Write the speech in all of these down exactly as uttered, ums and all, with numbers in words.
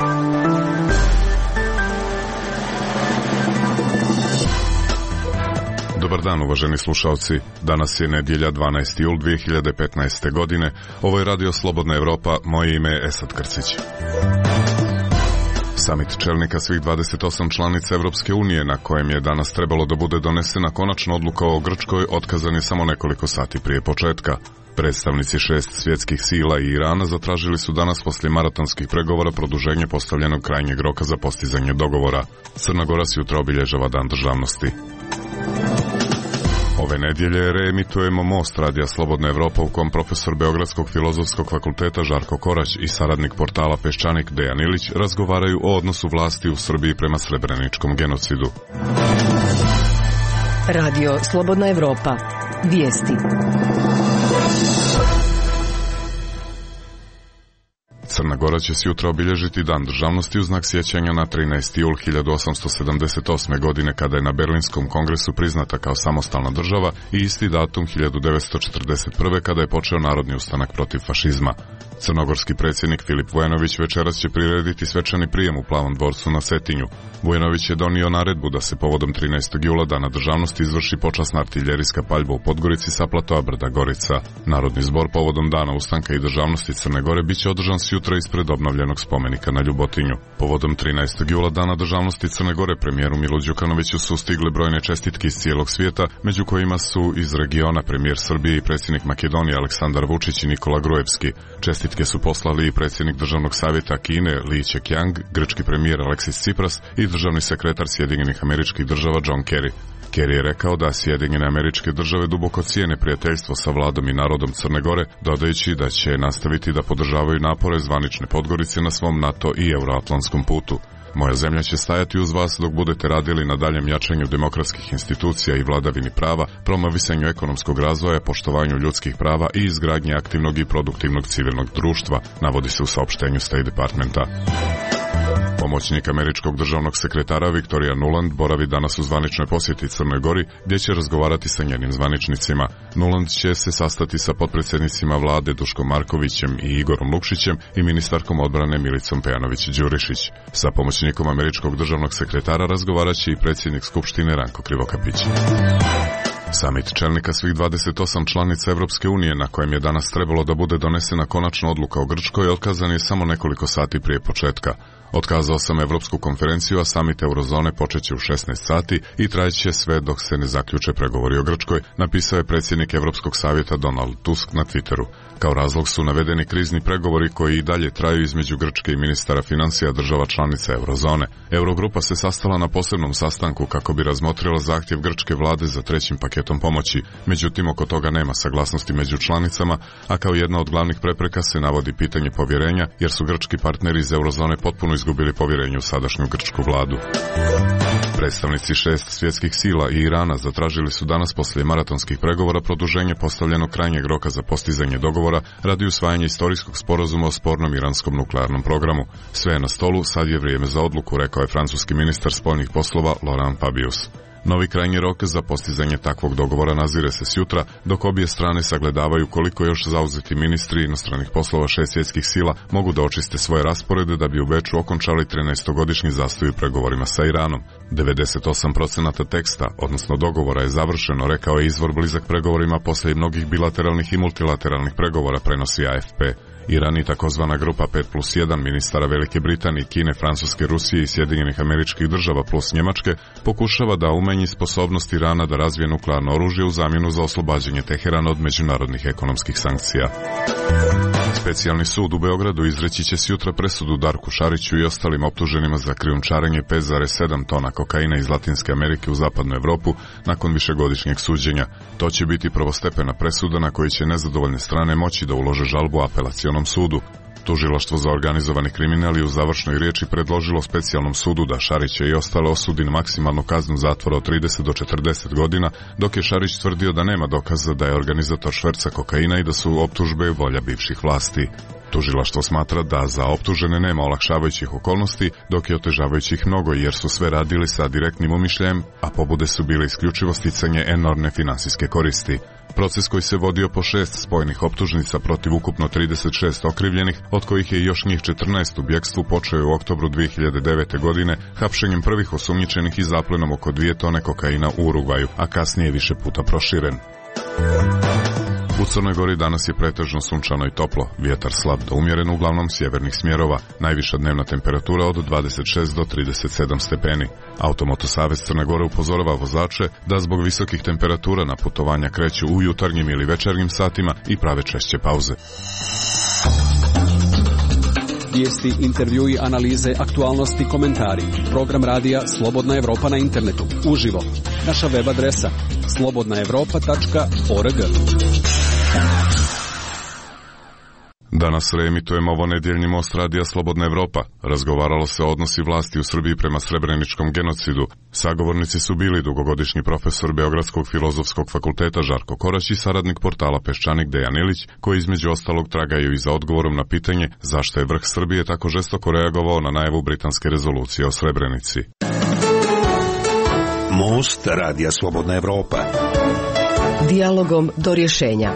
Dobar dan, uvaženi slušalci. Danas je nedjelja dvanaesti jul dvije hiljade petnaeste. godine. Ovo je Radio Slobodna Evropa, moje ime je Esad Krcić. Samit čelnika svih dvadeset osam članica Evropske unije, na kojem je danas trebalo da bude donesena konačna odluka o Grčkoj, otkazan je samo nekoliko sati prije početka. Predstavnici šest svjetskih sila i Irana zatražili su danas poslije maratonskih pregovora produženje postavljenog krajnjeg roka za postizanje dogovora. Crna Gora sutra obilježava Dan državnosti. Ove nedjelje reemitujemo Most radija Slobodna Evropa, u kom profesor Beogradskog filozofskog fakulteta Žarko Korać i saradnik portala Peščanik Dejan Ilić razgovaraju o odnosu vlasti u Srbiji prema srebreničkom genocidu. Radio Slobodna Evropa. Vijesti. Crna Gora će sutra obilježiti Dan državnosti u znak sjećanja na trinaesti jul hiljadu osamsto sedamdeset osme. godine, kada je na Berlinskom kongresu priznata kao samostalna država, i isti datum hiljadu devetsto četrdeset prve. kada je počeo narodni ustanak protiv fašizma. Crnogorski predsjednik Filip Vujanović večeras će prirediti svečani prijem u Plavom dvorcu na Cetinju. Vujanović je donio naredbu da se povodom trinaestog jula Dana državnosti izvrši počasna artiljerijska paljba u Podgorici sa platoa brda Gorica. Narodni zbor povodom Dana ustanka i državnosti Crne Gore biće održan sutra ispred obnovljenog spomenika na Ljubotinju. Povodom trinaestog jula Dana državnosti Crne Gore premijeru Milu Đukanoviću su stigle brojne čestitke iz cijelog svijeta, među kojima su iz regiona premijer Srbije i predsjednik Makedonije Aleksandar Vučić i Nikola Gruevski. Čestitke su poslali i predsjednik državnog savjeta Kine Li Keqiang, grčki premijer Aleksis Tsipras i državni sekretar Sjedinjenih Američkih Država John Kerry. Kerry je rekao da Sjedinjene Američke Države duboko cijene prijateljstvo sa vladom i narodom Crne Gore, dodajući da će nastaviti da podržavaju napore zvanične Podgorice na svom NATO i euroatlantskom putu. Moja zemlja će stajati uz vas dok budete radili na daljem jačanju demokratskih institucija i vladavini prava, promovisanju ekonomskog razvoja, poštovanju ljudskih prava i izgradnji aktivnog i produktivnog civilnog društva, navodi se u saopštenju State Departmenta. Pomoćnik američkog državnog sekretara Victoria Nuland boravi danas u zvaničnoj posjeti Crnoj Gori, gdje će razgovarati sa njenim zvaničnicima. Nuland će se sastati sa potpredsjednicima vlade Duškom Markovićem i Igorom Lukšićem i ministarkom odbrane Milicom Pejanović-Đurišić. Sa pomoćnikom američkog državnog sekretara razgovarat će i predsjednik Skupštine Ranko Krivokapić. Samit čelnika svih dvadeset osam članica Evropske unije, na kojem je danas trebalo da bude donesena konačna odluka o Grčkoj, otkazan je samo nekoliko sati prije početka. Otkazao sam Evropsku konferenciju, a samit Eurozone počeće u šesnaest sati i trajeće sve dok se ne zaključe pregovori o Grčkoj, napisao je predsjednik Evropskog savjeta Donald Tusk na Twitteru. Kao razlog su navedeni krizni pregovori koji i dalje traju između Grčke i ministara financija država članica Eurozone. Eurogrupa se sastala na posebnom sastanku kako bi razmotrila zahtjev grčke vlade za trećim paketom pomoći, međutim oko toga nema saglasnosti među članicama, a kao jedna od glavnih prepreka se navodi pitanje povjerenja, jer su grčki partneri iz Eurozone potpuno izgubili povjerenje u sadašnju grčku vladu. Predstavnici šest svjetskih sila i Irana zatražili su danas poslije maratonskih pregovora produženje postavljenog krajnjeg roka za postizanje dogovora radi usvajanja istorijskog sporazuma o spornom iranskom nuklearnom programu. Sve je na stolu, sad je vrijeme za odluku, rekao je francuski ministar spoljnih poslova Laurent Fabius. Novi krajnji rok za postizanje takvog dogovora nazire se sutra, dok obje strane sagledavaju koliko još zauzeti ministri inostranih poslova šest svjetskih sila mogu da očiste svoje rasporede da bi u Beču okončali trinaestogodišnji zastoj u pregovorima sa Iranom. devedeset osam posto teksta, odnosno dogovora, je završeno, rekao je izvor blizak pregovorima poslije mnogih bilateralnih i multilateralnih pregovora, prenosi A F P. Iran i takozvana grupa pet plus jedan ministara Velike Britanije, Kine, Francuske, Rusije i Sjedinjenih Američkih Država plus Njemačke pokušava da umanji sposobnost Irana da razvije nuklearno oružje u zamjenu za oslobađanje Teherana od međunarodnih ekonomskih sankcija. Specijalni sud u Beogradu izreći će sutra presudu Darku Šariću i ostalim optuženima za krijumčarenje pet zarez sedam tona kokaina iz Latinske Amerike u zapadnu Evropu nakon višegodišnjeg suđenja. To će biti prvostepena presuda na kojoj će nezadovoljne strane moći da ulože žalbu apelacionom sudu. Tužilaštvo za organizovani kriminal je u završnoj riječi predložilo specijalnom sudu da Šarića i ostale osudi na maksimalnu kaznu zatvora od trideset do četrdeset godina, dok je Šarić tvrdio da nema dokaza da je organizator šverca kokaina i da su optužbe volja bivših vlasti. Tužilaštvo smatra da za optužene nema olakšavajućih okolnosti, dok je otežavajućih mnogo, jer su sve radili sa direktnim umišljajem, a pobude su bile isključivo sticanje enormne finansijske koristi. Proces koji se vodio po šest spojenih optužnica protiv ukupno trideset šest okrivljenih, od kojih je još njih četrnaest u bjekstvu, počeo je u oktobru dvije hiljade devete. godine hapšenjem prvih osumnjičenih i zaplenom oko dvije tone kokaina u Urugvaju, a kasnije više puta proširen. U Crnoj Gori danas je pretežno sunčano i toplo, vjetar slab do umjeren, uglavnom sjevernih smjerova, najviša dnevna temperatura od dvadeset šest do trideset sedam stepeni. Automoto savez Crne Gore upozorava vozače da zbog visokih temperatura na putovanja kreću u jutarnjim ili večernjim satima i prave češće pauze. Vijesti, intervjui, analize, aktualnosti, komentari. Program radija Slobodna Evropa na internetu. Uživo. Naša web adresa slobodna evropa tačka org. Danas reemitujemo ovo nedjeljni most radija Slobodna Evropa. Razgovaralo se o odnosi vlasti u Srbiji prema srebreničkom genocidu. Sagovornici su bili dugogodišnji profesor Beogradskog filozofskog fakulteta Žarko Korać i saradnik portala Peščanik Dejan Ilić, koji između ostalog tragaju i za odgovorom na pitanje zašto je vrh Srbije tako žestoko reagovao na najavu britanske rezolucije o Srebrenici. Most radija Slobodna Evropa. Dijalogom do rješenja.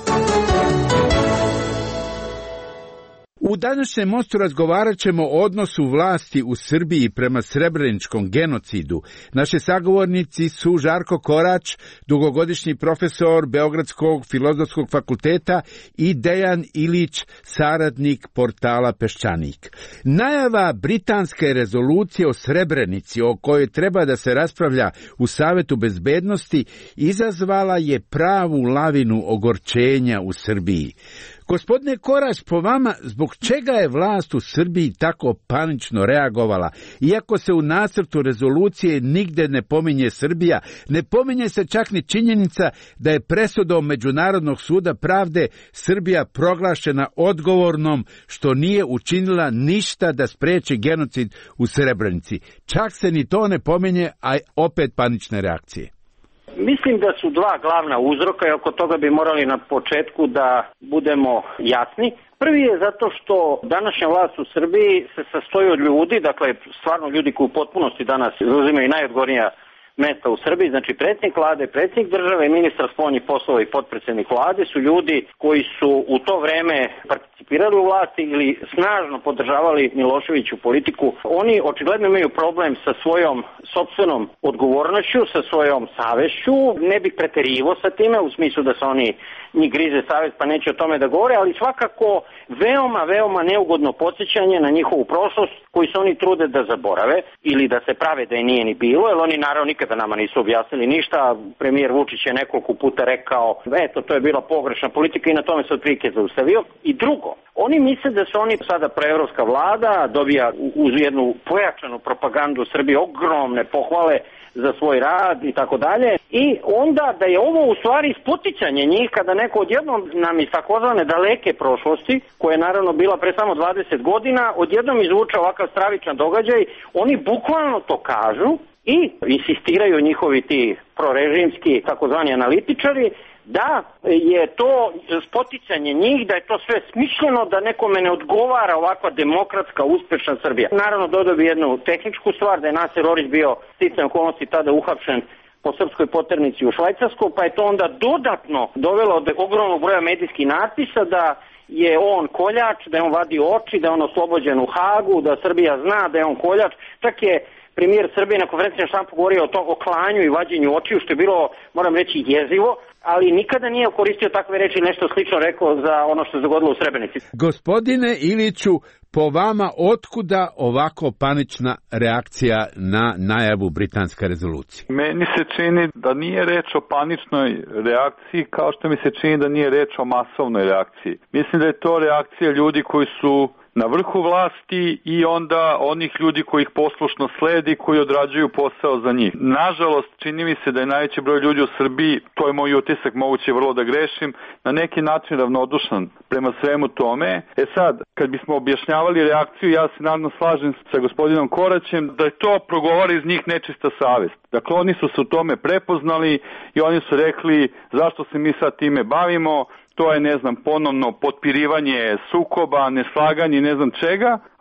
U današnjem mostu razgovarat ćemo o odnosu vlasti u Srbiji prema srebreničkom genocidu. Naši sagovornici su Žarko Korać, dugogodišnji profesor Beogradskog filozofskog fakulteta, i Dejan Ilić, saradnik portala Peščanik. Najava britanske rezolucije o Srebrenici, o kojoj treba da se raspravlja u Savetu bezbednosti, izazvala je pravu lavinu ogorčenja u Srbiji. Gospodine Korać, po vama, zbog čega je vlast u Srbiji tako panično reagovala? Iako se u nacrtu rezolucije nigde ne pominje Srbija, ne pominje se čak ni činjenica da je presudom Međunarodnog suda pravde Srbija proglašena odgovornom što nije učinila ništa da spreči genocid u Srebrenici. Čak se ni to ne pominje, a opet panične reakcije. Mislim da su dva glavna uzroka i oko toga bi morali na početku da budemo jasni. Prvi je zato što današnja vlast u Srbiji se sastoji od ljudi, dakle stvarno ljudi koji u potpunosti danas zauzimaju najodgovornija mesta u Srbiji, znači predsjednik vlade, predsjednik države, ministar spoljnih poslova i potpredsjednik vlade su ljudi koji su u to vreme participirali u vlasti ili snažno podržavali Miloševiću politiku. Oni očigledno imaju problem sa svojom sopstvenom odgovornošću, sa svojom savešću. Ne bih preterivao sa time u smislu da se oni njih grize savest pa neće o tome da govore, ali svakako veoma, veoma neugodno podsjećanje na njihovu prošlost koju se oni trude da zaborave ili da se prave da je nije ni bilo, jer oni naravno nikada nama nisu objasnili ništa. Premijer Vučić je nekoliko puta rekao, eto, to je bila pogrešna politika i na tome se otprilike zaustavio. I drugo, oni misle da su oni sada proevropska vlada, dobija uz jednu pojačanu propagandu u Srbiji ogromne pohvale za svoj rad i tako dalje. I onda da je ovo u stvari spoticanje njih kada neko odjednom nam iz takozvane daleke prošlosti, koja je naravno bila pre samo dvadeset godina, odjednom izvuče ovakav stravičan događaj, oni bukvalno to kažu i insistiraju njihovi ti prorežimski takozvani analitičari da je to spoticanje njih, da je to sve smišljeno, da nekome ne odgovara ovakva demokratska, uspješna Srbija. Naravno, dodao bi jednu tehničku stvar, da je Naser Orić bio sticajem okolnosti tada uhapšen po srpskoj poternici u Švajcarsku, pa je to onda dodatno dovelo do ogromnog broja medijskih natpisa da je on koljač, da je on vadio oči, da je on oslobođen u Hagu, da Srbija zna da je on koljač. Čak je premijer Srbije na konferenciji štampu govorio o tom o klanju i vađenju očiju, što je bilo, moram reći, jezivo, ali nikada nije koristio takve reči, nešto slično rekao za ono što se dogodilo u Srebrenici. Gospodine Iliću, po vama otkuda ovako panična reakcija na najavu britanske rezolucije? Meni se čini da nije reč o paničnoj reakciji, kao što mi se čini da nije reč o masovnoj reakciji. Mislim da je to reakcija ljudi koji su na vrhu vlasti i onda onih ljudi koji ih poslušno sledi, koji odrađuju posao za njih. Nažalost, čini mi se da je najveći broj ljudi u Srbiji, to je moj utisak, moguće vrlo da grešim, na neki način ravnodušan prema svemu tome. E sad, kad bismo objašnjavali reakciju, ja se naravno slažem sa gospodinom Koraćem da je to progovara iz njih nečista savest. Dakle, oni su se u tome prepoznali i oni su rekli zašto se mi sad time bavimo. To je, ne znam, ponovno potpirivanje sukoba, neslaganje, ne znam čega,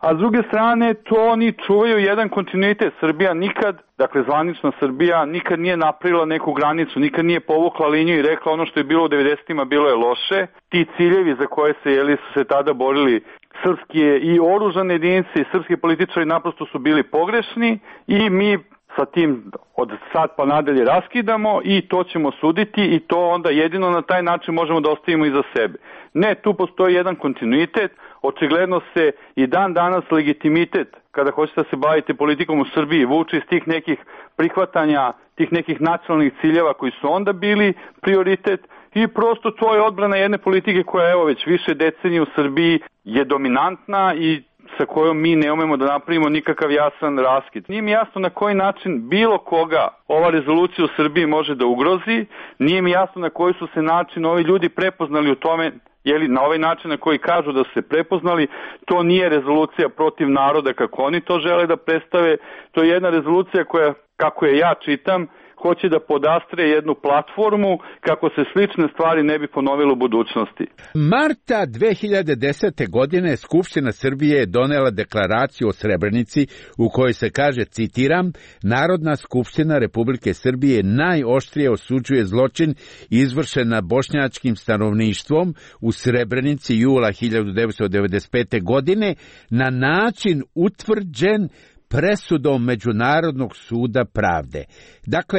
a s druge strane to oni čuvaju jedan kontinuitet. Srbija nikad, dakle zvanična Srbija, nikad nije napravila neku granicu, nikad nije povukla liniju i rekla ono što je bilo u devedesetima bilo je loše. Ti ciljevi za koje se, jeli, su se tada borili srpske i oružane jedinice i srpski političari naprosto su bili pogrešni i mi sa tim od sad pa nadalje raskidamo i to ćemo suditi i to onda jedino na taj način možemo da ostavimo iza sebe. Ne, tu postoji jedan kontinuitet, očigledno se i dan danas legitimitet kada hoćete da se bavite politikom u Srbiji vuče iz tih nekih prihvatanja, tih nekih nacionalnih ciljeva koji su onda bili prioritet i prosto to je odbrana jedne politike koja evo već više decenije u Srbiji je dominantna i sa kojom mi ne umemo da napravimo nikakav jasan raskid. Nije mi jasno na koji način bilo koga ova rezolucija u Srbiji može da ugrozi, nije mi jasno na koji su se način ovi ljudi prepoznali u tome, jeli na ovaj način na koji kažu da su se prepoznali, to nije rezolucija protiv naroda kako oni to žele da predstave, to je jedna rezolucija koja, kako je ja čitam, hoće da podastre jednu platformu kako se slične stvari ne bi ponovile u budućnosti. Marta dve hiljade desete. godine Skupština Srbije je donela deklaraciju o Srebrenici u kojoj se kaže, citiram, Narodna skupština Republike Srbije najoštrije osuđuje zločin izvršen nad bošnjačkim stanovništvom u Srebrenici jula hiljadu devetsto devedeset pete. godine na način utvrđen presudom Međunarodnog suda pravde. Dakle,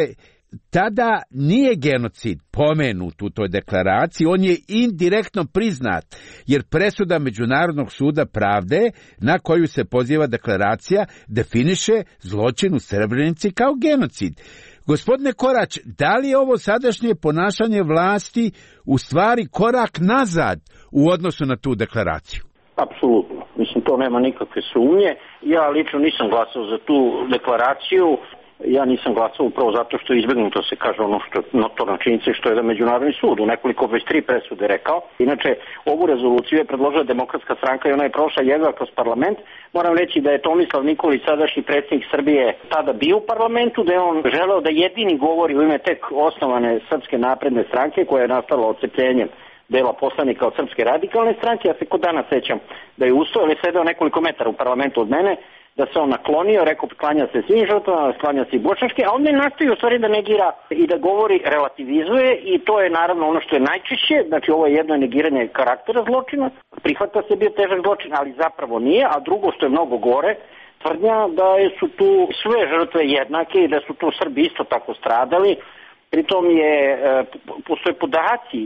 tada nije genocid pomenut u toj deklaraciji, on je indirektno priznat, jer presuda Međunarodnog suda pravde, na koju se poziva deklaracija, definiše zločin u Srebrenici kao genocid. Gospodine Korać, da li je ovo sadašnje ponašanje vlasti u stvari korak nazad u odnosu na tu deklaraciju? Apsolutno. Mislim, to nema nikakve sumnje. Ja lično nisam glasao za tu deklaraciju. Ja nisam glasao upravo zato što je izbjegnuto se kaže ono što je notorna činjenica što je da Međunarodni sud u nekoliko već tri presude rekao. Inače, ovu rezoluciju je predložila Demokratska stranka i ona je prošla jedva kroz parlament. Moram reći da je Tomislav Nikolić, sadašnji predsjednik Srbije, tada bio u parlamentu, da je on želeo da jedini govori u ime tek osnovane Srpske napredne stranke koja je nastala odcepljenjem dela poslanika od Srpske radikalne stranke. Ja se kod danas sećam da je ustao, ali sedeo nekoliko metara u parlamentu od mene, da se on naklonio, rekao klanja se svim žrtvama, klanja se i bošnjačke, a on ne nastoji u stvari da negira i da govori, relativizuje i to je naravno ono što je najčešće, znači ovo je jedno negiranje karaktera zločina, prihvata se bio težak zločin, ali zapravo nije, a drugo što je mnogo gore, tvrdnja da su tu sve žrtve jednake i da su tu Srbi isto tako stradali. Pritom je, postoje podaci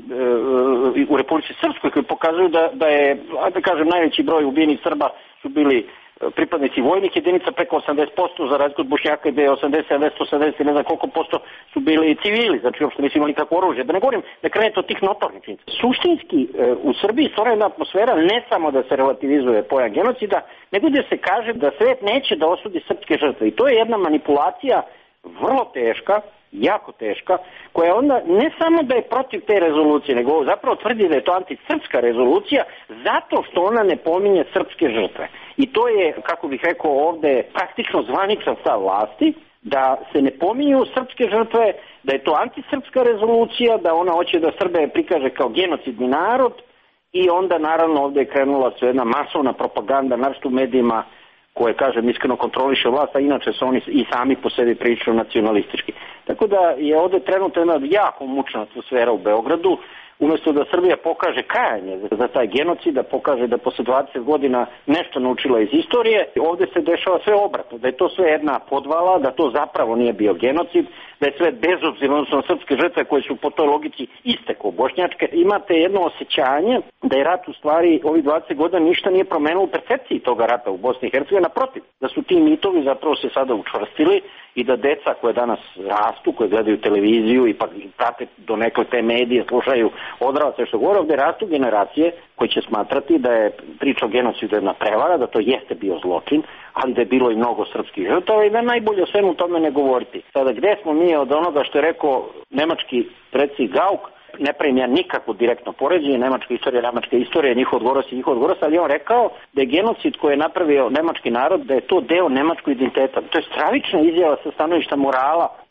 u Republici Srpskoj koji pokazuju da, da je, da kažem, najveći broj ubijenih Srba su bili pripadnici vojnih jedinica, preko osamdeset posto, za razliku od Bošnjaka gde je osamdeset, sedamdeset, osamdeset, ne znam koliko posto su bili civili, znači uopšte nisu imali nikakvo oružje. Da ne govorim da krenete od tih notornih činjenica. Suštinski u Srbiji stvorena atmosfera ne samo da se relativizuje pojam genocida, nego da se kaže da svet neće da osudi srpske žrtve. I to je jedna manipulacija vrlo teška, jako teška, koja onda ne samo da je protiv te rezolucije, nego zapravo tvrdi da je to antisrpska rezolucija zato što ona ne pominje srpske žrtve. I to je, kako bih rekao ovde, praktično zvaničan stav vlasti, da se ne pominju srpske žrtve, da je to antisrpska rezolucija, da ona hoće da Srbe prikaže kao genocidni narod i onda naravno ovde je krenula sve jedna masovna propaganda, naročito u medijima koje, kažem, iskreno kontroliše vlast, a inače su oni i sami po sebi prilično nacionalistički. Tako da je ovde trenutno jedna jako mučna atmosfera u Beogradu, umjesto da Srbija pokaže kajanje za taj genocid, da pokaže da posle dvadeset godina nešto naučila iz istorije, ovde se dešava sve obratno, da je to sve jedna podvala, da to zapravo nije bio genocid, da je sve bezobzirno, odnosno srpske žrtve koje su po toj logici iste kao bošnjačke. Imate jedno osjećanje da je rat u stvari ovih dvadeset godina ništa nije promenilo u percepciji toga rata u Bosni i Hercegovini, naprotiv, da su ti mitovi zapravo se sada učvrstili i da deca koje danas rastu, koje gledaju televiziju i pa prate donekle te medije, slušaju odrasle što govore, ovde rastu generacije koji će smatrati da je priča o genocidu jedna prevara, da to jeste bio zločin, ali da je bilo i mnogo srpskih žrtava i da najbolje o svemu tome ne govoriti. Sada gde smo mi od onoga što je rekao nemački predsjednik Gauck, ne pravim ja nikakvo direktno poređenje, nemačka istorija, nemačka istorija, njihov odgovornost i njihov odgovornost, ali on rekao da je genocid koji je napravio nemački narod, da je to deo nemačkog identiteta. To je stravična izjava sa stanovišta morala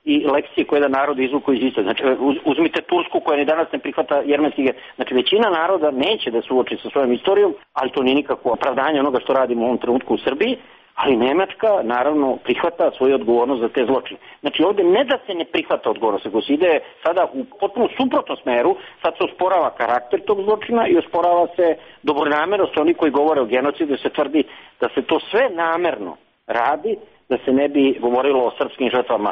i lekcije koje da narod izvuku iz istorije. Znači, uzmite Tursku koja ni danas ne prihvata jermenski genocid. Znači, većina naroda neće da se uoči sa svojom istorijom, ali to nije nikakvo opravdanje onoga što radimo u ovom trenutku u Srbiji, ali Nemačka, naravno, prihvata svoju odgovornost za te zločine. Znači, ovde ne da se ne prihvata odgovornost, nego se ide sada u potpuno suprotnom smeru, sad se osporava karakter tog zločina i osporava se dobronamernost oni koji govore o genocidu, da se tvrdi da se to sve namerno radi, da se ne bi govorilo o srpskim žrtvama.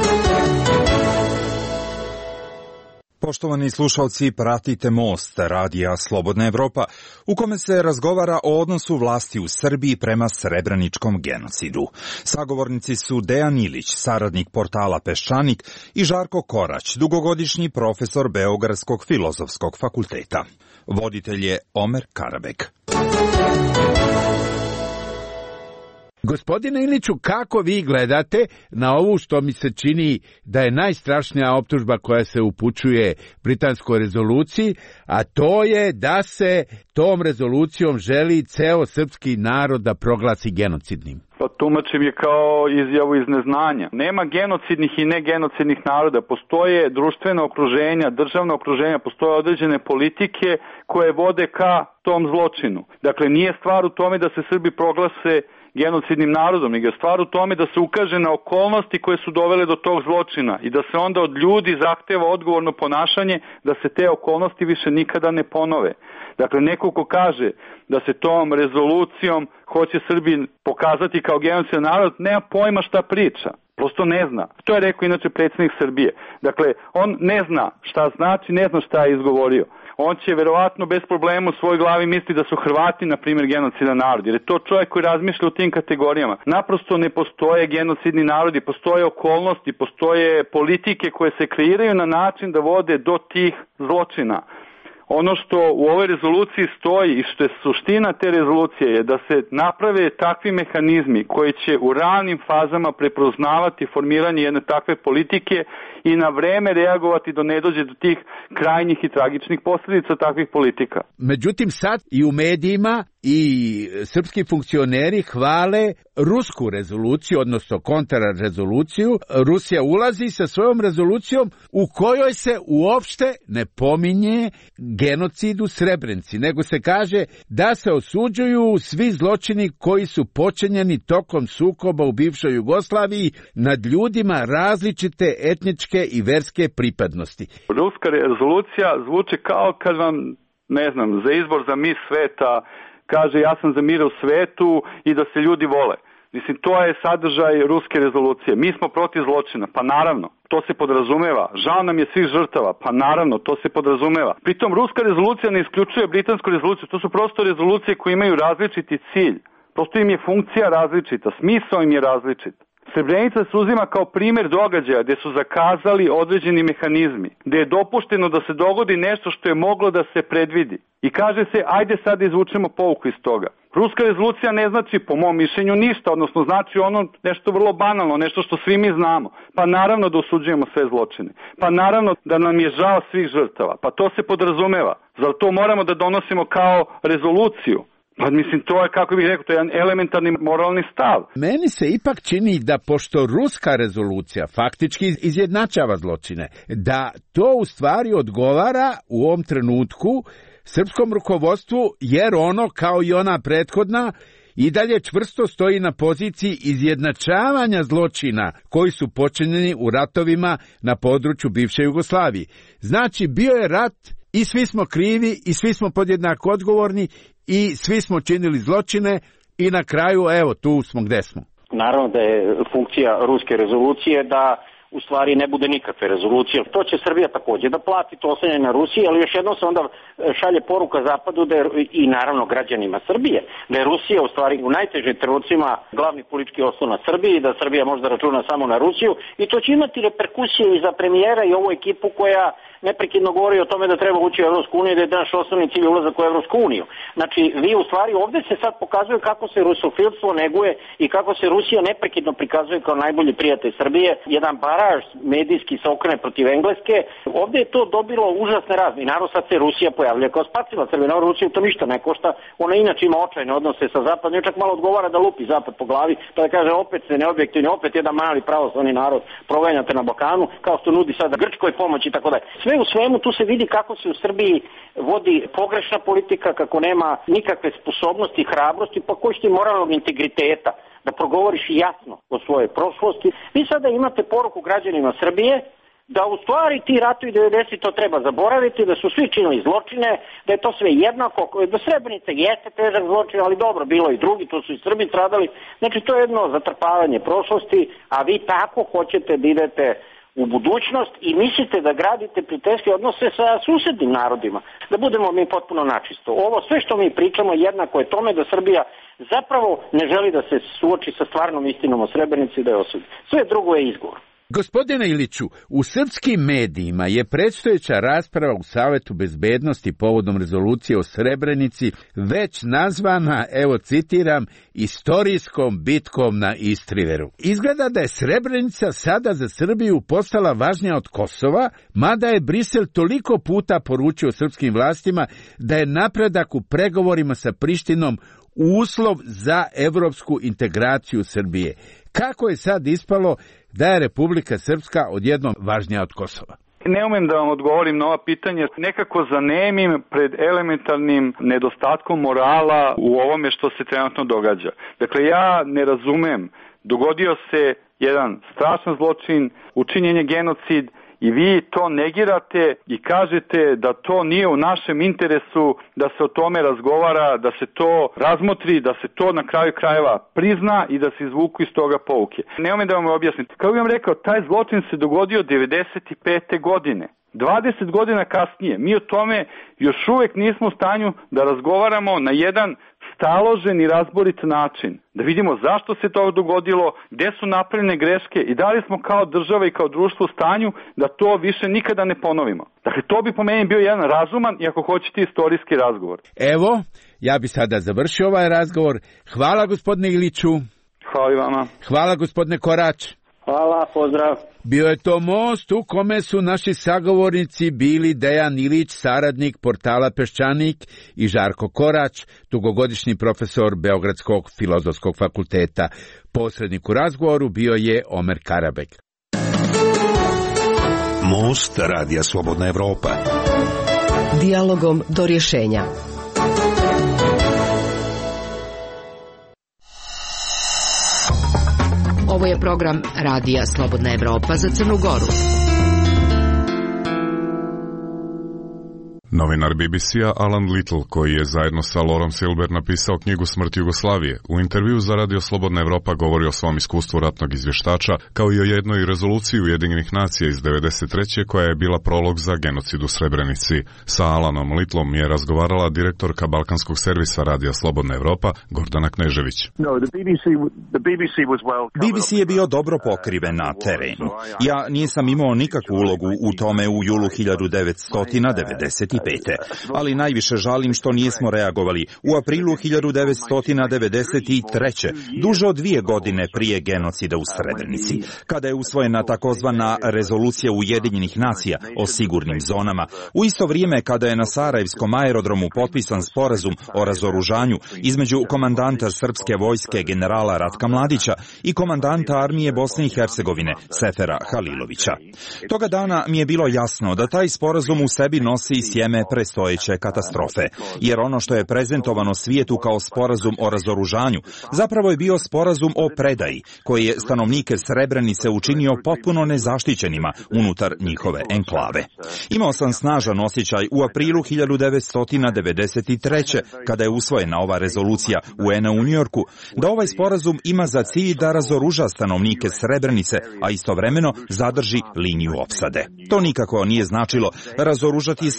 Poštovani slušalci, pratite Most, radija Slobodna Evropa, u kome se razgovara o odnosu vlasti u Srbiji prema srebreničkom genocidu. Sagovornici su Dejan Ilić, saradnik portala Peščanik, i Žarko Korać, dugogodišnji profesor Beogradskog filozofskog fakulteta. Voditelj je Omer Karabek. Gospodine Iliću, kako vi gledate na ovu što mi se čini da je najstrašnija optužba koja se upućuje britanskoj rezoluciji, a to je da se tom rezolucijom želi ceo srpski narod da proglasi genocidnim? Pa tumačim je kao izjavu iz neznanja. Nema genocidnih i negenocidnih naroda. Postoje društvena okruženja, državna okruženja, postoje određene politike koje vode ka tom zločinu. Dakle, nije stvar u tome da se Srbi proglase genocidnim narodom, nego je stvar u tome da se ukaže na okolnosti koje su dovele do tog zločina i da se onda od ljudi zahteva odgovorno ponašanje da se te okolnosti više nikada ne ponove. Dakle, neko ko kaže da se tom rezolucijom hoće Srbi pokazati kao genocidan narod, nema pojma šta priča. Prosto ne zna. To je rekao inače predsjednik Srbije. Dakle, on ne zna šta znači, ne zna šta je izgovorio. On će verovatno bez problema u svojoj glavi misli da su Hrvati, na primjer, genocidan narod, jer je to čovjek koji razmišlja u tim kategorijama. Naprosto ne postoje genocidni narodi, postoje okolnosti, postoje politike koje se kreiraju na način da vode do tih zločina. Ono što u ovoj rezoluciji stoji i što je suština te rezolucije je da se naprave takvi mehanizmi koji će u ranim fazama prepoznavati formiranje jedne takve politike i na vreme reagovati da ne dođe do tih krajnjih i tragičnih posljedica takvih politika. Međutim, sad i u medijima i srpski funkcioneri hvale rusku rezoluciju, odnosno kontrarezoluciju. Rusija ulazi sa svojom rezolucijom u kojoj se uopšte ne pominje genocid u Srebrenici, nego se kaže da se osuđuju svi zločini koji su počinjeni tokom sukoba u bivšoj Jugoslaviji nad ljudima različite etničke i verske pripadnosti. Ruska rezolucija zvuči kao kad vam, ne znam, za izbor za mis sveta kaže ja sam za mir u svetu i da se ljudi vole. Mislim, to je sadržaj ruske rezolucije. Mi smo protiv zločina, pa naravno, to se podrazumeva. Žao nam je svih žrtava, pa naravno, to se podrazumeva. Pritom, ruska rezolucija ne isključuje britansku rezoluciju, to su prosto rezolucije koje imaju različiti cilj. Prosto im je funkcija različita, smisao im je različit. Srebrenica se uzima kao primjer događaja gdje su zakazali određeni mehanizmi, gdje je dopušteno da se dogodi nešto što je moglo da se predvidi. I kaže se, ajde sad da izvučemo pouku iz toga. Ruska rezolucija ne znači, po mom mišljenju, ništa, odnosno znači ono nešto vrlo banalno, nešto što svi mi znamo. Pa naravno da osuđujemo sve zločine. Pa naravno da nam je žao svih žrtava. Pa to se podrazumeva. Zar to moramo da donosimo kao rezoluciju? Pa mislim, to je, kako bih rekao, to je jedan elementarni moralni stav. Meni se ipak čini da, pošto ruska rezolucija faktički izjednačava zločine, da to u stvari odgovara u ovom trenutku srpskom rukovodstvu, jer ono, kao i ona prethodna, i dalje čvrsto stoji na poziciji izjednačavanja zločina koji su počinjeni u ratovima na području bivše Jugoslavije. Znači, bio je rat i svi smo krivi i svi smo podjednako odgovorni i svi smo činili zločine i na kraju, evo, tu smo gde smo. Naravno da je funkcija ruske rezolucije da u stvari ne bude nikakve rezolucije. To će Srbija također da plati, to oslanja na Rusiji, ali još jednom se onda šalje poruka Zapadu da je, i naravno građanima Srbije, da je Rusija u stvari u najtežim trenucima glavni politički oslon na Srbiji, da Srbija možda računa samo na Rusiju i to će imati reperkusije i za premijera i ovu ekipu koja neprekidno govori o tome da treba ući u Evropsku uniju i da je naš osnovni cilj ulazak u Evropsku uniju. Znači, vi u stvari ovde se sad pokazuje kako se rusofilstvo neguje i kako se Rusija neprekidno prikazuje kao najbolji prijatelj Srbije. Jedan baraž medijski se okrene protiv Engleske. Ovde je to dobilo užasne razmere. Naravno, sad se Rusija pojavlja kao spasilac Srbije. Naravno, Rusiju to ništa ne košta. Ona inače ima očajne odnose sa Zapadom. Čak malo odgovara da lupi Zapad po glavi, pa da kaže opet se neobjektivni, opet jedan mali pravoslavni narod provenjate na Balkanu, kao što nudi sada Grčkoj pomoć i tako dalje. Sve u svemu tu se vidi kako se u Srbiji vodi pogrešna politika, kako nema nikakve sposobnosti, hrabrosti, pa koji ste moralnog integriteta da progovoriš jasno o svojoj prošlosti. Vi sada imate poruku građanima Srbije da u stvari ti ratovi devedesetih to treba zaboraviti, da su svi činili zločine, da je to sve jednako, da Srebrenica jeste težak zločin, ali dobro, bilo i drugi, to su i Srbi stradali. Znači to je jedno zatrpavanje prošlosti, a vi tako hoćete da idete u budućnost i mislite da gradite prijateljske odnose sa susednim narodima, da budemo mi potpuno načisto. Ovo sve što mi pričamo jednako je tome da Srbija zapravo ne želi da se suoči sa stvarnom istinom o Srebrenici, da je osudi. Sve drugo je izgovor. Gospodine Iliću, u srpskim medijima je predstojeća rasprava u Savetu bezbednosti povodom rezolucije o Srebrenici već nazvana, evo citiram, istorijskom bitkom na Istriveru. Izgleda da je Srebrenica sada za Srbiju postala važnija od Kosova, mada je Brisel toliko puta poručio srpskim vlastima da je napredak u pregovorima sa Prištinom uslov za evropsku integraciju Srbije. Kako je sad ispalo da je Republika Srpska odjednom važnija od Kosova? Ne umem da vam odgovorim na ova pitanja. Nekako zanemim pred elementarnim nedostatkom morala u ovome što se trenutno događa. Dakle, ja ne razumem. Dogodio se jedan strašan zločin, učinjen je genocid, i vi to negirate i kažete da to nije u našem interesu, da se o tome razgovara, da se to razmotri, da se to na kraju krajeva prizna i da se izvuku iz toga pouke. Ne umem da vam objasnim. Kao bih vam rekao, taj zločin se dogodio devedeset pete godine. dvadeset godina kasnije. Mi o tome još uvek nismo u stanju da razgovaramo na jedan staložen i razborit način. Da vidimo zašto se to dogodilo, gde su napravljene greške i da li smo kao država i kao društvo u stanju da to više nikada ne ponovimo. Dakle, to bi po meni bio jedan razuman i ako hoćete istorijski razgovor. Evo, ja bi sada završio ovaj razgovor. Hvala gospodine Iliću. Hvala i vama. Hvala gospodine Korać. Hvala, pozdrav. Bio je to most u kome su naši sagovornici bili Dejan Ilić, saradnik portala Peščanik, i Žarko Korać, dugogodišnji profesor Beogradskog filozofskog fakulteta. Posrednik u razgovoru bio je Omer Karabek. Most Radija Slobodna Evropa. Dijalogom do rješenja. Ovo je program Radija Slobodna Evropa za Crnu Goru. Novinar B B C-a Alan Little, koji je zajedno sa Lorom Silber napisao knjigu Smrt Jugoslavije, u intervju za Radio Slobodna Evropa govori o svom iskustvu ratnog izvještača, kao i o jednoj rezoluciji Ujedinjenih nacija iz devedeset treće koja je bila prolog za genocid u Srebrenici. Sa Alanom Littlom je razgovarala direktorka balkanskog servisa Radija Slobodna Evropa, Gordana Knežević. B B C je bio dobro pokriven na terenu. Ja nisam imao nikakvu ulogu u tome u julu hiljadu devetsto devedeset pete. Ali najviše žalim što nismo reagovali u aprilu hiljadu devetsto devedeset treće, duže od dvije godine prije genocida u Srebrenici, kada je usvojena takozvana rezolucija Ujedinjenih nacija o sigurnim zonama, u isto vrijeme kada je na Sarajevskom aerodromu potpisan sporazum o razoružanju između komandanta srpske vojske generala Ratka Mladića i komandanta armije Bosne i Hercegovine Sefera Halilovića. Toga dana mi je bilo jasno da taj sporazum u sebi nosi sjeme prestojeće katastrofe, jer ono što je prezentovano svijetu kao sporazum o razoružanju zapravo je bio sporazum o predaji, koji je stanovnike Srebrenice učinio potpuno nezaštićenima unutar njihove enklave. Imao sam snažan osjećaj u aprilu hiljadu devetsto devedeset treće, kada je usvojena ova rezolucija U N-a u Njujorku, da ovaj sporazum ima za cilj da razoruža stanovnike Srebrenice, a istovremeno zadrži liniju opsade. To nikako nije značilo razoružati srpske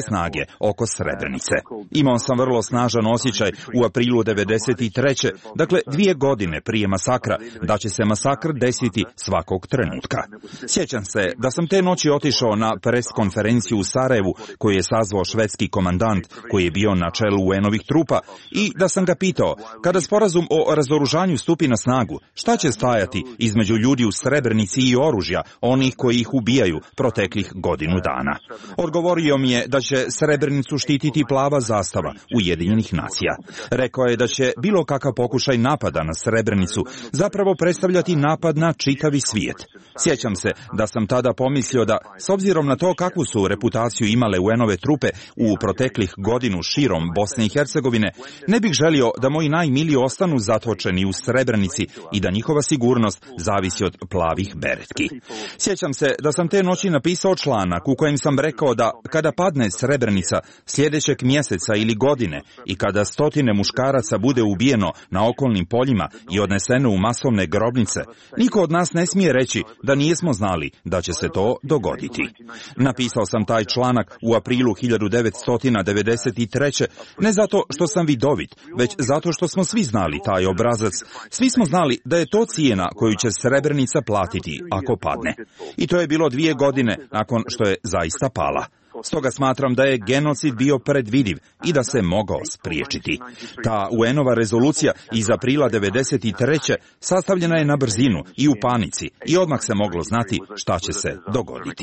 snage oko Srebrenice. Imao sam vrlo snažan osjećaj u aprilu devedeset treće. Dakle dvije godine prije masakra, da će se masakr desiti svakog trenutka. Sjećam se da sam te noći otišao na pres konferenciju u Sarajevu koju je sazvao švedski komandant koji je bio na čelu U N-ovih trupa i da sam ga pitao, kada sporazum o razoružanju stupi na snagu, šta će stajati između ljudi u Srebrenici i oružja, onih koji ih ubijaju proteklih godinu dana. Odgovorio mi je da će Srebrenicu štititi plava zastava Ujedinjenih nacija. Rekao je da će bilo kakav pokušaj napada na Srebrenicu zapravo predstavljati napad na čitavi svijet. Sjećam se da sam tada pomislio da, s obzirom na to kakvu su reputaciju imale U N-ove trupe u proteklih godinu širom Bosne i Hercegovine, ne bih želio da moji najmiliji ostanu zatočeni u Srebrenici i da njihova sigurnost zavisi od plavih beretki. Sjećam se da sam te noći napisao članak u kojem sam rekao da kada padne Srebrenica sljedećeg mjeseca ili godine i kada stotine muškaraca bude ubijeno na okolnim poljima i odneseno u masovne grobnice, niko od nas ne smije reći da nismo znali da će se to dogoditi. Napisao sam taj članak u aprilu hiljadu devetsto devedeset treće. ne zato što sam vidovit, već zato što smo svi znali taj obrazac. Svi smo znali da je to cijena koju će Srebrenica platiti ako padne. I to je bilo dvije godine nakon što je zaista pala. Stoga smatram da je genocid bio predvidiv i da se mogao spriječiti. Ta U N-ova rezolucija iz aprila devedeset treće. sastavljena je na brzinu i u panici i odmah se moglo znati šta će se dogoditi.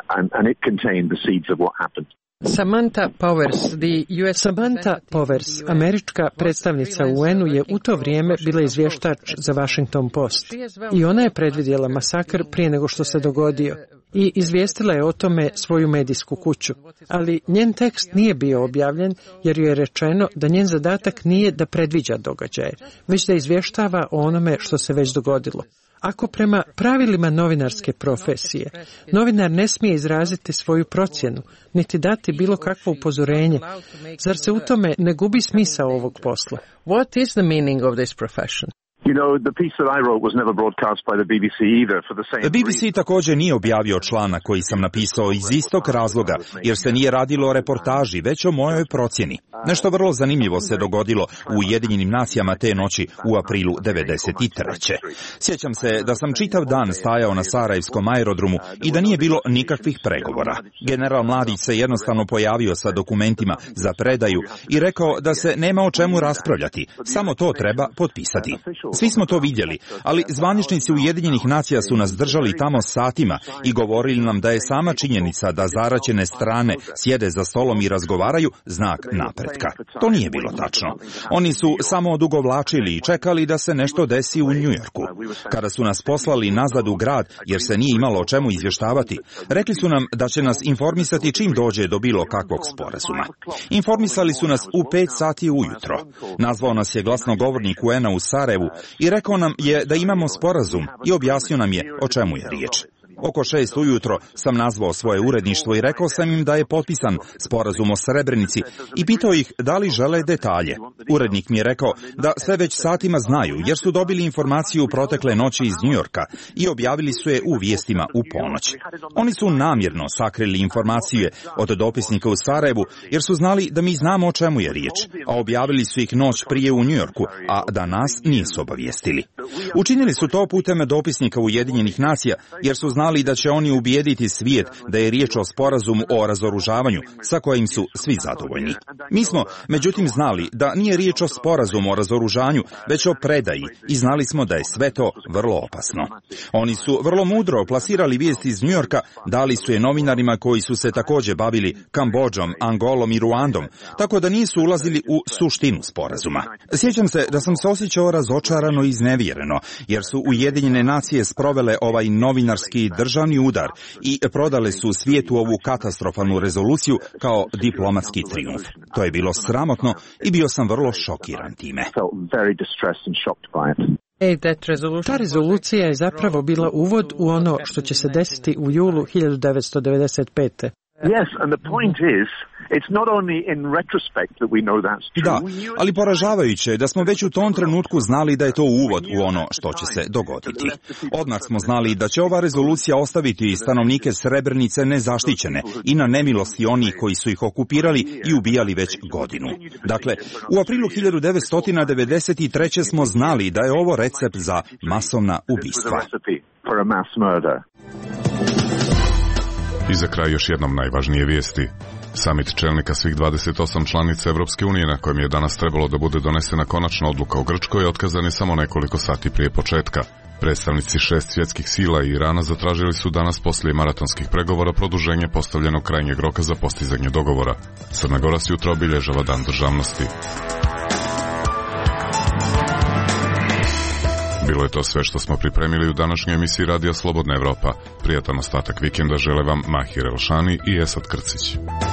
Samantha Powers, the U S Samantha Powers, američka predstavnica U N-u, je u to vrijeme bila izvještač za Washington Post. I ona je predvidjela masakr prije nego što se dogodio i izvijestila je o tome svoju medijsku kuću. Ali njen tekst nije bio objavljen jer joj je rečeno da njen zadatak nije da predviđa događaje, već da izvještava o onome što se već dogodilo. Ako prema pravilima novinarske profesije novinar ne smije izraziti svoju procjenu, niti dati bilo kakvo upozorenje, zar se u tome ne gubi smisao ovog posla? What is the meaning of this profession? B B C također nije objavio članak koji sam napisao iz istog razloga, jer se nije radilo o reportaži, već o mojoj procjeni. Nešto vrlo zanimljivo se dogodilo u Ujedinjenim nacijama te noći u aprilu devedeset treće. Sjećam se da sam čitav dan stajao na sarajevskom aerodromu i da nije bilo nikakvih pregovora. General Mladić se jednostavno pojavio sa dokumentima za predaju i rekao da se nema o čemu raspravljati, samo to treba potpisati. Svi smo to vidjeli, ali zvaničnici Ujedinjenih nacija su nas držali tamo satima i govorili nam da je sama činjenica da zaraćene strane sjede za stolom i razgovaraju znak napretka. To nije bilo tačno. Oni su samo odugovlačili i čekali da se nešto desi u Njujorku. Kada su nas poslali nazad u grad, jer se nije imalo o čemu izvještavati, rekli su nam da će nas informisati čim dođe do bilo kakvog sporazuma. Informisali su nas u pet sati ujutro. Nazvao nas je glasnogovornik U N-a u Sarajevu i rekao nam je da imamo sporazum i objasnio nam je o čemu je riječ. Oko šest ujutro sam nazvao svoje uredništvo i rekao sam im da je potpisan sporazum o Srebrenici i pitao ih da li žele detalje. Urednik mi je rekao da sve već satima znaju jer su dobili informaciju protekle noći iz Njujorka i objavili su je u vijestima u ponoć. Oni su namjerno sakrili informacije od dopisnika u Sarajevu jer su znali da mi znamo o čemu je riječ, a objavili su ih noć prije u Njujorku, a da nas nisu obavijestili. Učinili su to putem dopisnika Ujedinjenih nacija jer su znali da će oni ubijediti svijet da je riječ o sporazumu o razoružavanju sa kojim su svi zadovoljni. Mi smo, međutim, znali da nije riječ o sporazumu o razoružanju, već o predaji i znali smo da je sve to vrlo opasno. Oni su vrlo mudro plasirali vijesti iz Njujorka, dali su je novinarima koji su se također bavili Kambodžom, Angolom i Ruandom, tako da nisu ulazili u suštinu sporazuma. Sjećam se da sam se osjećao razočarano i iznevjereno, jer su Ujedinjene nacije sprovele ovaj novinarski državni udar i prodale su svijetu ovu katastrofalnu rezoluciju kao diplomatski trijumf. To je bilo sramotno i bio sam vrlo šokiran time. Ta rezolucija je zapravo bila uvod u ono što će se desiti u julu hiljadu devetsto devedeset pete. Yes, and the point is, it's not only in retrospect that we know that's true. Da, ali poražavajuće je da smo već u tom trenutku znali da je to uvod u ono što će se dogoditi. Odmah smo znali da će ova rezolucija ostaviti stanovnike Srebrenice nezaštićene i na nemilosti onih koji su ih okupirali i ubijali već godinu. Dakle, u aprilu hiljadu devetsto devedeset treće smo znali da je ovo recept za masovna ubistva. I za kraj još jednom najvažnije vijesti. Samit čelnika svih dvadeset osam članica Evropske unije na kojem je danas trebalo da bude donesena konačna odluka u Grčkoj otkazan je samo nekoliko sati prije početka. Predstavnici šest svjetskih sila i Irana zatražili su danas poslije maratonskih pregovora produženje postavljenog krajnjeg roka za postizanje dogovora. Crna Gora se jutro obilježava Dan državnosti. Bilo je to sve što smo pripremili u današnjoj emisiji Radija Slobodna Evropa. Prijatan ostatak vikenda žele vam Mahir Elšani i Esad Krcić.